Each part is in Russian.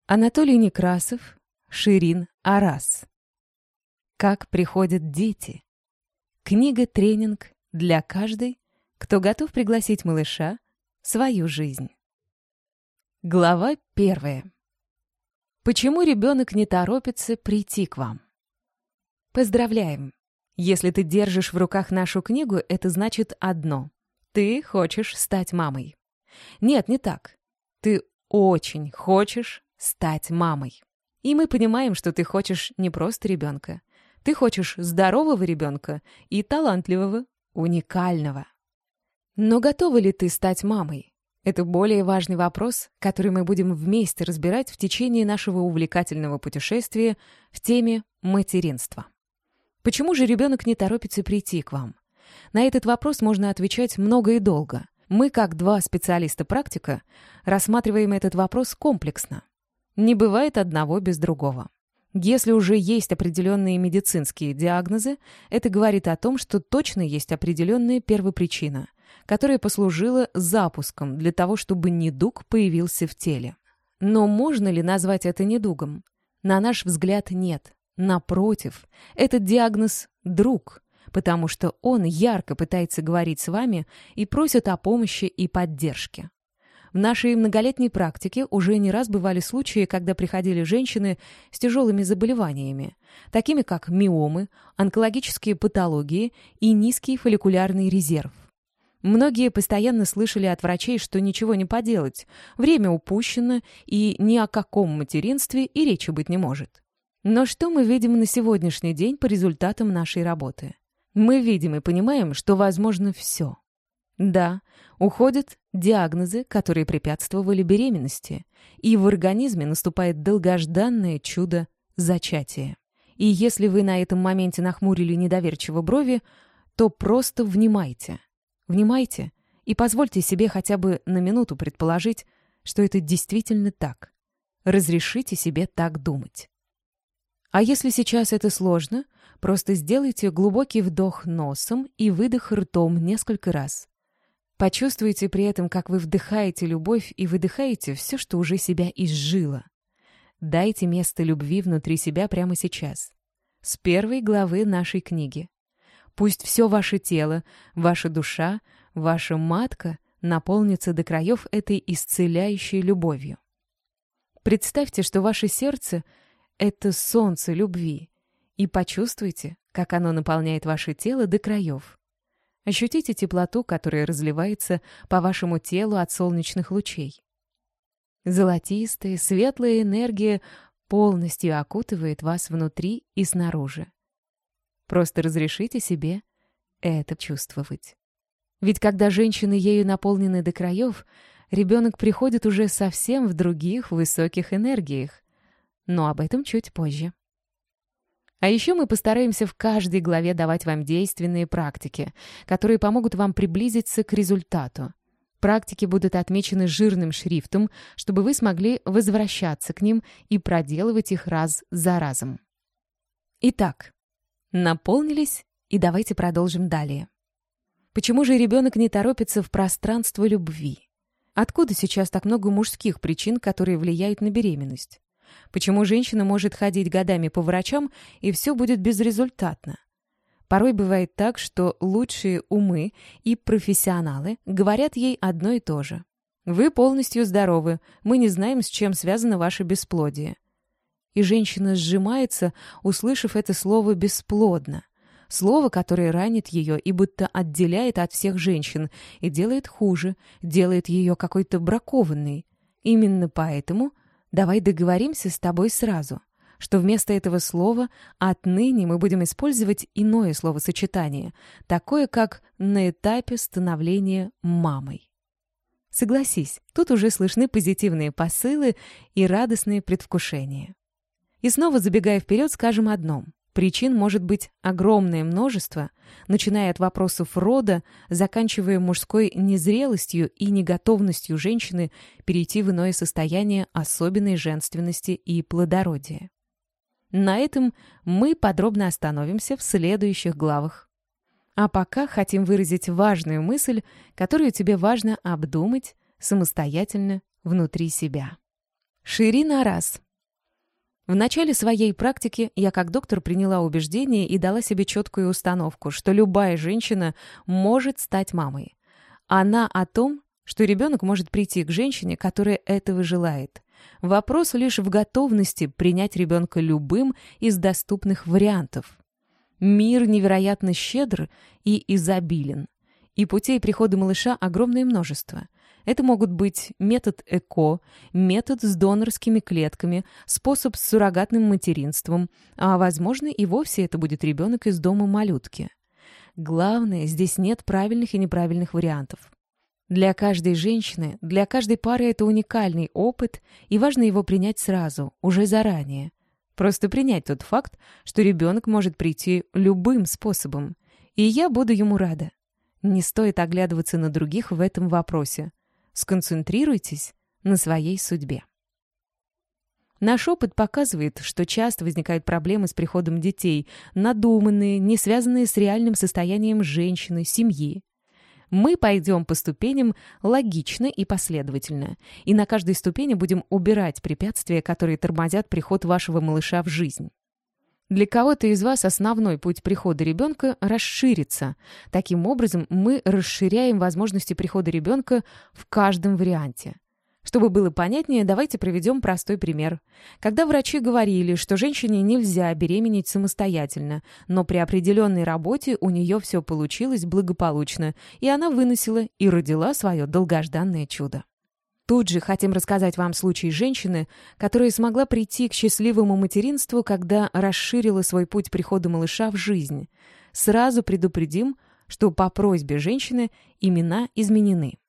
Анатолий Некрасов, Ширин Арас. Как приходят дети. Книга-тренинг для каждой, кто готов пригласить малыша в свою жизнь. Глава 1. Почему ребенок не торопится прийти к вам? Поздравляем! Если ты держишь в руках нашу книгу, это значит одно. Ты хочешь стать мамой. Нет, не так. Ты очень хочешь стать мамой. И мы понимаем, что ты хочешь не просто ребенка. Ты хочешь здорового ребенка и талантливого, уникального. Но готова ли ты стать мамой? Это более важный вопрос, который мы будем вместе разбирать в течение нашего увлекательного путешествия в теме материнства. Почему же ребенок не торопится прийти к вам? На этот вопрос можно отвечать много и долго. Мы, как два специалиста-практика, рассматриваем этот вопрос комплексно. Не бывает одного без другого. Если уже есть определенные медицинские диагнозы, это говорит о том, что точно есть определенная первопричина, которая послужила запуском для того, чтобы недуг появился в теле. Но можно ли назвать это недугом? На наш взгляд, нет. Напротив, этот диагноз – друг, потому что он ярко пытается говорить с вами и просит о помощи и поддержке. В нашей многолетней практике уже не раз бывали случаи, когда приходили женщины с тяжелыми заболеваниями, такими как миомы, онкологические патологии и низкий фолликулярный резерв. Многие постоянно слышали от врачей, что ничего не поделать, время упущено и ни о каком материнстве и речи быть не может. Но что мы видим на сегодняшний день по результатам нашей работы? Мы видим и понимаем, что возможно все. Да, уходят диагнозы, которые препятствовали беременности, и в организме наступает долгожданное чудо зачатия. И если вы на этом моменте нахмурили недоверчиво брови, то просто внимайте. Внимайте и позвольте себе хотя бы на минуту предположить, что это действительно так. Разрешите себе так думать. А если сейчас это сложно, просто сделайте глубокий вдох носом и выдох ртом несколько раз. Почувствуйте при этом, как вы вдыхаете любовь и выдыхаете все, что уже себя изжило. Дайте место любви внутри себя прямо сейчас. С первой главы нашей книги. Пусть все ваше тело, ваша душа, ваша матка наполнится до краев этой исцеляющей любовью. Представьте, что ваше сердце — это солнце любви, и почувствуйте, как оно наполняет ваше тело до краев. Ощутите теплоту, которая разливается по вашему телу от солнечных лучей. Золотистая, светлая энергия полностью окутывает вас внутри и снаружи. Просто разрешите себе это чувствовать. Ведь когда женщины ею наполнены до краев, ребенок приходит уже совсем в других высоких энергиях. Но об этом чуть позже. А еще мы постараемся в каждой главе давать вам действенные практики, которые помогут вам приблизиться к результату. Практики будут отмечены жирным шрифтом, чтобы вы смогли возвращаться к ним и проделывать их раз за разом. Итак, наполнились, и давайте продолжим далее. Почему же ребенок не торопится в пространство любви? Откуда сейчас так много мужских причин, которые влияют на беременность? Почему женщина может ходить годами по врачам, и все будет безрезультатно? Порой бывает так, что лучшие умы и профессионалы говорят ей одно и то же. «Вы полностью здоровы, мы не знаем, с чем связано ваше бесплодие». И женщина сжимается, услышав это слово «бесплодно». Слово, которое ранит ее и будто отделяет от всех женщин и делает хуже, делает ее какой-то бракованной. Именно поэтому давай договоримся с тобой сразу, что вместо этого слова отныне мы будем использовать иное словосочетание, такое как «на этапе становления мамой». Согласись, тут уже слышны позитивные посылы и радостные предвкушения. И снова забегая вперед, скажем одном. Причин может быть огромное множество, начиная от вопросов рода, заканчивая мужской незрелостью и неготовностью женщины перейти в иное состояние особенной женственности и плодородия. На этом мы подробно остановимся в следующих главах. А пока хотим выразить важную мысль, которую тебе важно обдумать самостоятельно внутри себя. Ширин Арас. В начале своей практики я как доктор приняла убеждение и дала себе четкую установку, что любая женщина может стать мамой. Она о том, что ребенок может прийти к женщине, которая этого желает. Вопрос лишь в готовности принять ребенка любым из доступных вариантов. Мир невероятно щедр и изобилен, и путей прихода малыша огромное множество. Это могут быть метод ЭКО, метод с донорскими клетками, способ с суррогатным материнством, а, возможно, и вовсе это будет ребенок из дома малютки. Главное, здесь нет правильных и неправильных вариантов. Для каждой женщины, для каждой пары это уникальный опыт, и важно его принять сразу, уже заранее. Просто принять тот факт, что ребенок может прийти любым способом, и я буду ему рада. Не стоит оглядываться на других в этом вопросе. Сконцентрируйтесь на своей судьбе. Наш опыт показывает, что часто возникают проблемы с приходом детей, надуманные, не связанные с реальным состоянием женщины, семьи. Мы пойдем по ступеням логично и последовательно, и на каждой ступени будем убирать препятствия, которые тормозят приход вашего малыша в жизнь. Для кого-то из вас основной путь прихода ребенка расширится. Таким образом, мы расширяем возможности прихода ребенка в каждом варианте. Чтобы было понятнее, давайте проведем простой пример. Когда врачи говорили, что женщине нельзя беременеть самостоятельно, но при определенной работе у нее все получилось благополучно, и она выносила и родила свое долгожданное чудо. Тут же хотим рассказать вам случай женщины, которая смогла прийти к счастливому материнству, когда расширила свой путь прихода малыша в жизнь. Сразу предупредим, что по просьбе женщины имена изменены.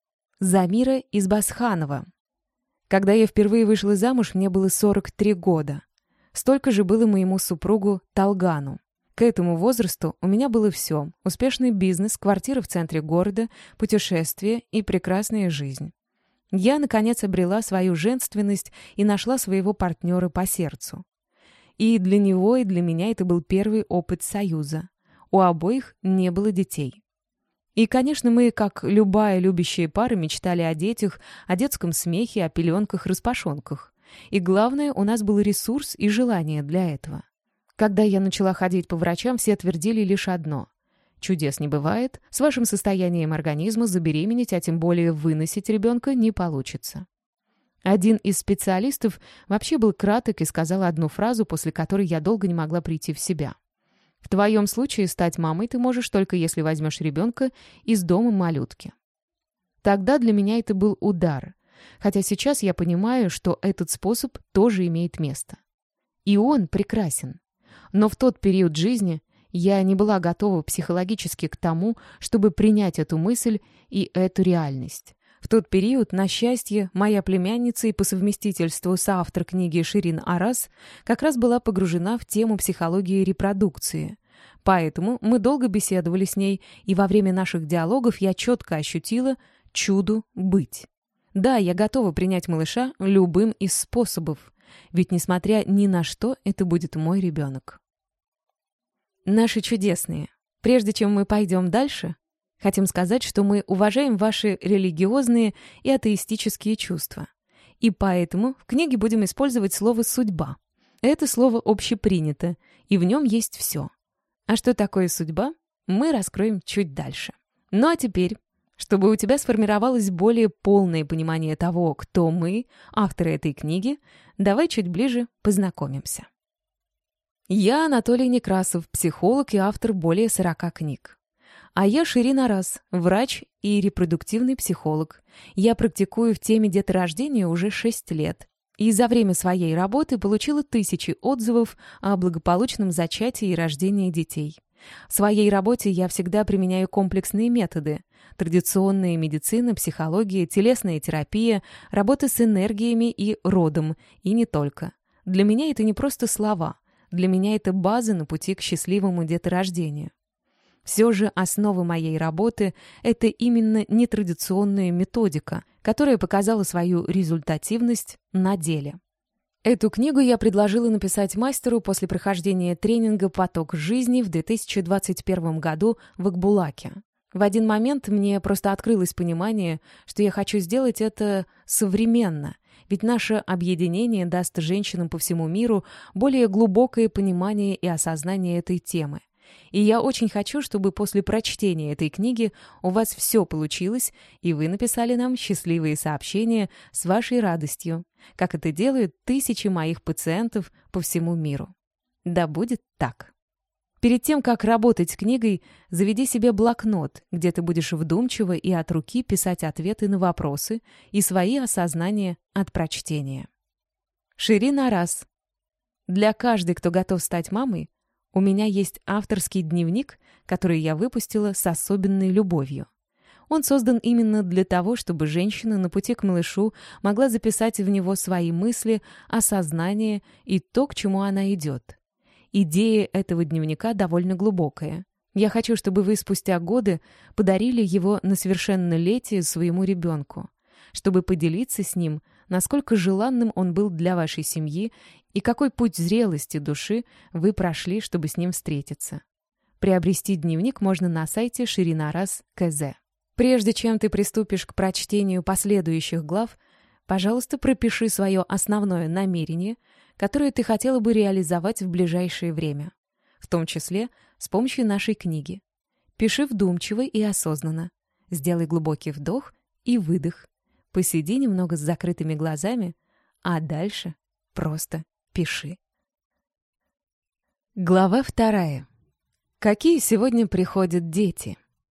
Замира Избасханова. Когда я впервые вышла замуж, мне было 43 года. Столько же было моему супругу Талгану. К этому возрасту у меня было все: успешный бизнес, квартира в центре города, путешествия и прекрасная жизнь. Я, наконец, обрела свою женственность и нашла своего партнера по сердцу. И для него, и для меня это был первый опыт союза. У обоих не было детей. И, конечно, мы, как любая любящая пара, мечтали о детях, о детском смехе, о пеленках-распашонках. И главное, у нас был ресурс и желание для этого. Когда я начала ходить по врачам, все твердили лишь одно: чудес не бывает, с вашим состоянием организма забеременеть, а тем более выносить ребенка, не получится. Один из специалистов вообще был краток и сказал одну фразу, после которой я долго не могла прийти в себя. В твоем случае стать мамой ты можешь только если возьмешь ребенка из дома малютки. Тогда для меня это был удар, хотя сейчас я понимаю, что этот способ тоже имеет место. И он прекрасен. Но в тот период жизни я не была готова психологически к тому, чтобы принять эту мысль и эту реальность. В тот период, на счастье, моя племянница и по совместительству соавтор книги Ширин Арас как раз была погружена в тему психологии репродукции. Поэтому мы долго беседовали с ней, и во время наших диалогов я четко ощутила чуду быть. Да, я готова принять малыша любым из способов, ведь, несмотря ни на что, это будет мой ребенок. Наши чудесные, прежде чем мы пойдем дальше, хотим сказать, что мы уважаем ваши религиозные и атеистические чувства. И поэтому в книге будем использовать слово «судьба». Это слово общепринято, и в нем есть все. А что такое судьба, мы раскроем чуть дальше. Ну а теперь, чтобы у тебя сформировалось более полное понимание того, кто мы, авторы этой книги, давай чуть ближе познакомимся. Я Анатолий Некрасов, психолог и автор более 40 книг. А я Ширин Арас, врач и репродуктивный психолог. Я практикую в теме деторождения уже 6 лет. И за время своей работы получила тысячи отзывов о благополучном зачатии и рождении детей. В своей работе я всегда применяю комплексные методы: традиционная медицина, психология, телесная терапия, работа с энергиями и родом, и не только. Для меня это не просто слова. Для меня это база на пути к счастливому деторождению. Все же основа моей работы – это именно нетрадиционная методика, которая показала свою результативность на деле. Эту книгу я предложила написать мастеру после прохождения тренинга «Поток жизни» в 2021 году в Акбулаке. В один момент мне просто открылось понимание, что я хочу сделать это современно, Ведь наше объединение даст женщинам по всему миру более глубокое понимание и осознание этой темы. И я очень хочу, чтобы после прочтения этой книги у вас все получилось, и вы написали нам счастливые сообщения с вашей радостью, как это делают тысячи моих пациентов по всему миру. Да будет так. Перед тем, как работать с книгой, заведи себе блокнот, где ты будешь вдумчиво и от руки писать ответы на вопросы и свои осознания от прочтения. Ширин Арас. Для каждой, кто готов стать мамой, у меня есть авторский дневник, который я выпустила с особенной любовью. Он создан именно для того, чтобы женщина на пути к малышу могла записать в него свои мысли, осознание и то, к чему она идет. Идея этого дневника довольно глубокая. Я хочу, чтобы вы спустя годы подарили его на совершеннолетие своему ребенку, чтобы поделиться с ним, насколько желанным он был для вашей семьи и какой путь зрелости души вы прошли, чтобы с ним встретиться. Приобрести дневник можно на сайте Ширин Арас КЗ. Прежде чем ты приступишь к прочтению последующих глав, пожалуйста, пропиши свое основное намерение, которое ты хотела бы реализовать в ближайшее время, в том числе с помощью нашей книги. Пиши вдумчиво и осознанно. Сделай глубокий вдох и выдох. Посиди немного с закрытыми глазами, а дальше просто пиши. Глава 2. Какие сегодня приходят дети?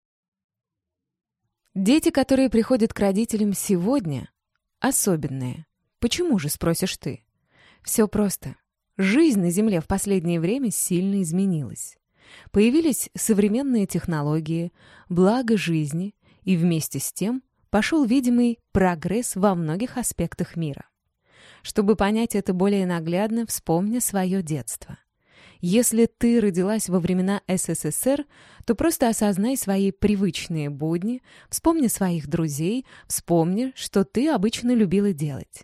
Дети, которые приходят к родителям сегодня, особенные. Почему же, спросишь ты? Все просто. Жизнь на Земле в последнее время сильно изменилась. Появились современные технологии, благо жизни, и вместе с тем пошел видимый прогресс во многих аспектах мира. Чтобы понять это более наглядно, вспомни свое детство. Если ты родилась во времена СССР, то просто осознай свои привычные будни, вспомни своих друзей, вспомни, что ты обычно любила делать.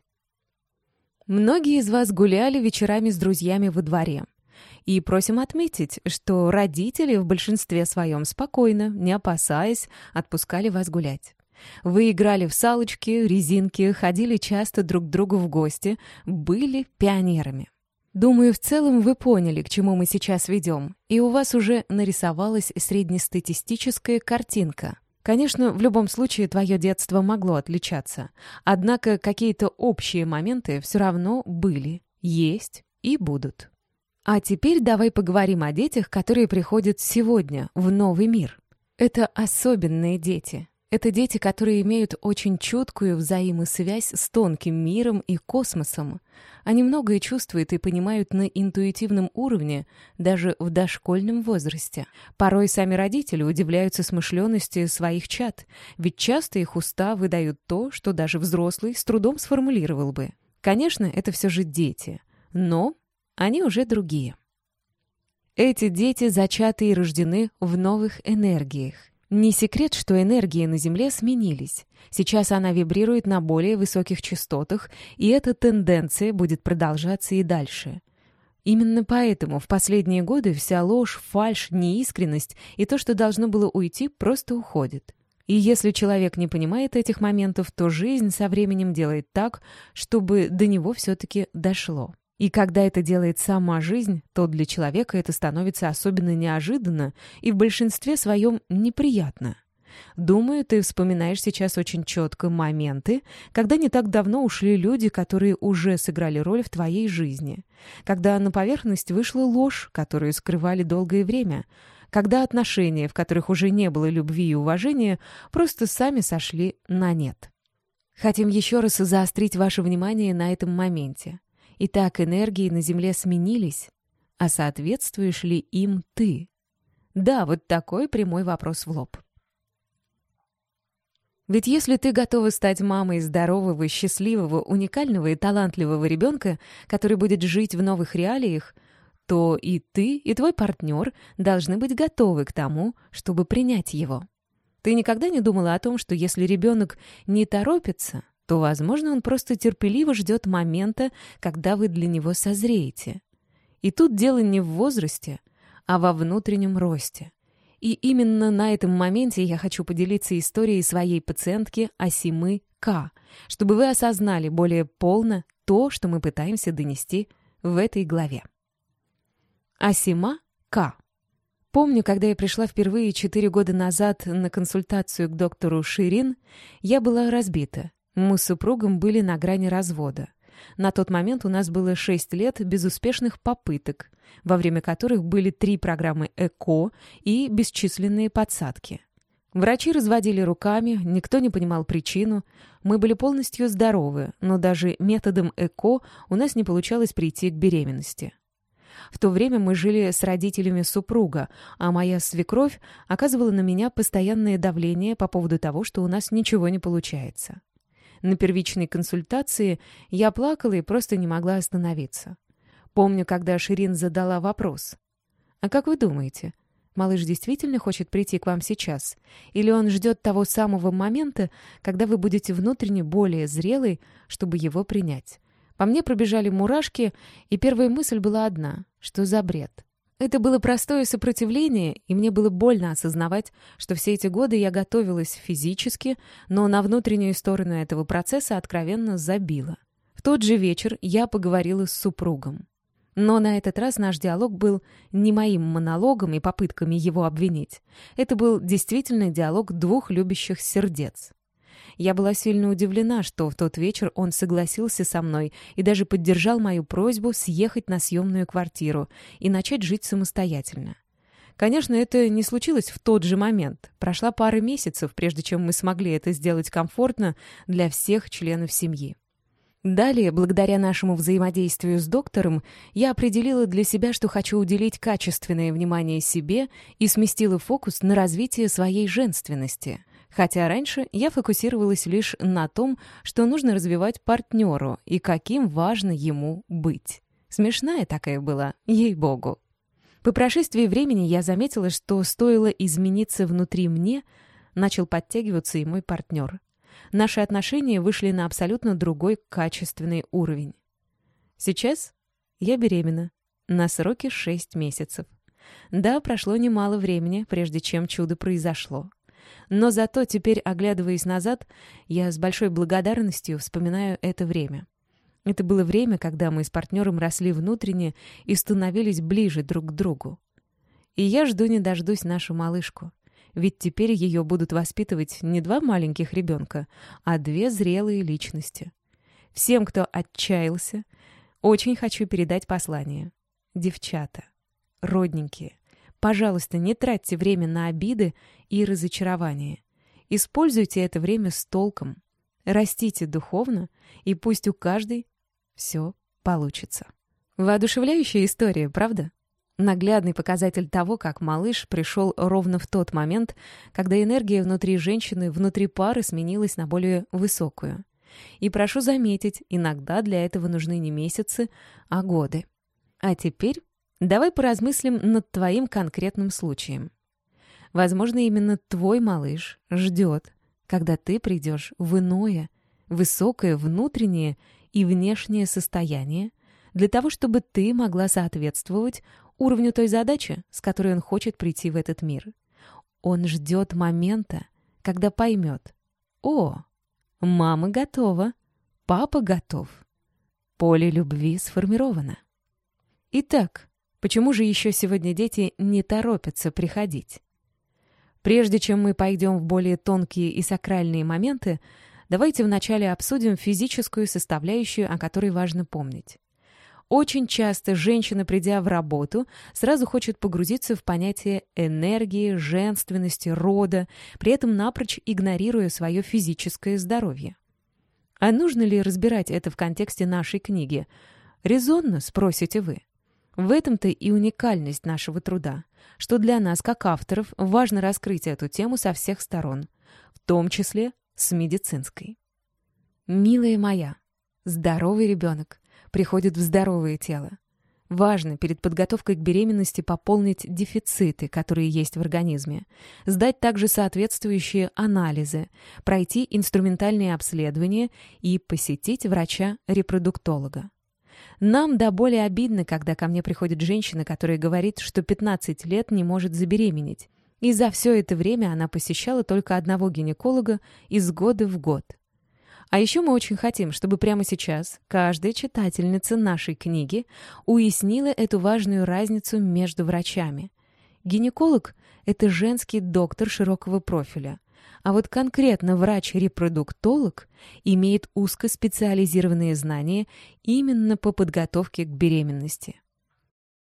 Многие из вас гуляли вечерами с друзьями во дворе. И просим отметить, что родители в большинстве своем спокойно, не опасаясь, отпускали вас гулять. Вы играли в салочки, резинки, ходили часто друг к другу в гости, были пионерами. Думаю, в целом вы поняли, к чему мы сейчас ведем, и у вас уже нарисовалась среднестатистическая картинка. Конечно, в любом случае твое детство могло отличаться, однако какие-то общие моменты все равно были, есть и будут. А теперь давай поговорим о детях, которые приходят сегодня в новый мир. Это особенные дети. Это дети, которые имеют очень чуткую взаимосвязь с тонким миром и космосом. Они многое чувствуют и понимают на интуитивном уровне, даже в дошкольном возрасте. Порой сами родители удивляются смышленности своих чад, ведь часто их уста выдают то, что даже взрослый с трудом сформулировал бы. Конечно, это все же дети, но они уже другие. Эти дети зачаты и рождены в новых энергиях. Не секрет, что энергии на Земле сменились. Сейчас она вибрирует на более высоких частотах, и эта тенденция будет продолжаться и дальше. Именно поэтому в последние годы вся ложь, фальшь, неискренность и то, что должно было уйти, просто уходит. И если человек не понимает этих моментов, то жизнь со временем делает так, чтобы до него все-таки дошло. И когда это делает сама жизнь, то для человека это становится особенно неожиданно и в большинстве своем неприятно. Думаю, ты вспоминаешь сейчас очень четко моменты, когда не так давно ушли люди, которые уже сыграли роль в твоей жизни, когда на поверхность вышла ложь, которую скрывали долгое время, когда отношения, в которых уже не было любви и уважения, просто сами сошли на нет. Хотим еще раз заострить ваше внимание на этом моменте. Итак, энергии на Земле сменились, а соответствуешь ли им ты? Да, вот такой прямой вопрос в лоб. Ведь если ты готова стать мамой здорового, счастливого, уникального и талантливого ребенка, который будет жить в новых реалиях, то и ты, и твой партнер должны быть готовы к тому, чтобы принять его. Ты никогда не думала о том, что если ребенок не торопится, то, возможно, он просто терпеливо ждет момента, когда вы для него созреете. И тут дело не в возрасте, а во внутреннем росте. И именно на этом моменте я хочу поделиться историей своей пациентки Асимы К, чтобы вы осознали более полно то, что мы пытаемся донести в этой главе. Асима К. Помню, когда я пришла впервые 4 года назад на консультацию к доктору Ширин, я была разбита. Мы с супругом были на грани развода. На тот момент у нас было 6 лет безуспешных попыток, во время которых были 3 программы ЭКО и бесчисленные подсадки. Врачи разводили руками, никто не понимал причину. Мы были полностью здоровы, но даже методом ЭКО у нас не получалось прийти к беременности. В то время мы жили с родителями супруга, а моя свекровь оказывала на меня постоянное давление по поводу того, что у нас ничего не получается. На первичной консультации я плакала и просто не могла остановиться. Помню, когда Ширин задала вопрос. «А как вы думаете, малыш действительно хочет прийти к вам сейчас? Или он ждет того самого момента, когда вы будете внутренне более зрелой, чтобы его принять?» По мне пробежали мурашки, и первая мысль была одна — что за бред? Это было простое сопротивление, и мне было больно осознавать, что все эти годы я готовилась физически, но на внутреннюю сторону этого процесса откровенно забила. В тот же вечер я поговорила с супругом. Но на этот раз наш диалог был не моим монологом и попытками его обвинить. Это был действительно диалог 2 любящих сердец. Я была сильно удивлена, что в тот вечер он согласился со мной и даже поддержал мою просьбу съехать на съемную квартиру и начать жить самостоятельно. Конечно, это не случилось в тот же момент. Прошла пара месяцев, прежде чем мы смогли это сделать комфортно для всех членов семьи. Далее, благодаря нашему взаимодействию с доктором, я определила для себя, что хочу уделить качественное внимание себе и сместила фокус на развитие своей женственности. Хотя раньше я фокусировалась лишь на том, что нужно развивать партнеру и каким важно ему быть. Смешная такая была, ей-богу. По прошествии времени я заметила, что стоило измениться внутри мне, начал подтягиваться и мой партнер. Наши отношения вышли на абсолютно другой качественный уровень. Сейчас я беременна. На сроке 6 месяцев. Да, прошло немало времени, прежде чем чудо произошло. Но зато теперь, оглядываясь назад, я с большой благодарностью вспоминаю это время. Это было время, когда мы с партнером росли внутренне и становились ближе друг к другу. И я жду не дождусь нашу малышку. Ведь теперь ее будут воспитывать не 2 маленьких ребенка, а 2 зрелые личности. Всем, кто отчаялся, очень хочу передать послание. Девчата, родненькие, пожалуйста, не тратьте время на обиды и разочарования. Используйте это время с толком. Растите духовно, и пусть у каждой все получится. Воодушевляющая история, правда? Наглядный показатель того, как малыш пришел ровно в тот момент, когда энергия внутри женщины, внутри пары сменилась на более высокую. И прошу заметить, иногда для этого нужны не месяцы, а годы. А теперь давай поразмыслим над твоим конкретным случаем. Возможно, именно твой малыш ждет, когда ты придешь в иное, высокое внутреннее и внешнее состояние, для того, чтобы ты могла соответствовать уровню той задачи, с которой он хочет прийти в этот мир. Он ждет момента, когда поймет: «О, мама готова, папа готов, поле любви сформировано». Итак, почему же еще сегодня дети не торопятся приходить? Прежде чем мы пойдем в более тонкие и сакральные моменты, давайте вначале обсудим физическую составляющую, о которой важно помнить. Очень часто женщина, придя в работу, сразу хочет погрузиться в понятие энергии, женственности, рода, при этом напрочь игнорируя свое физическое здоровье. А нужно ли разбирать это в контексте нашей книги? Резонно, спросите вы. В этом-то и уникальность нашего труда, что для нас, как авторов, важно раскрыть эту тему со всех сторон, в том числе с медицинской. Милая моя, здоровый ребенок приходит в здоровое тело. Важно перед подготовкой к беременности пополнить дефициты, которые есть в организме, сдать также соответствующие анализы, пройти инструментальные обследования и посетить врача-репродуктолога. Нам до боли обидно, когда ко мне приходит женщина, которая говорит, что 15 лет не может забеременеть, и за все это время она посещала только одного гинеколога из года в год. А еще мы очень хотим, чтобы прямо сейчас каждая читательница нашей книги уяснила эту важную разницу между врачами. Гинеколог – это женский доктор широкого профиля, а вот конкретно врач-репродуктолог имеет узкоспециализированные знания именно по подготовке к беременности.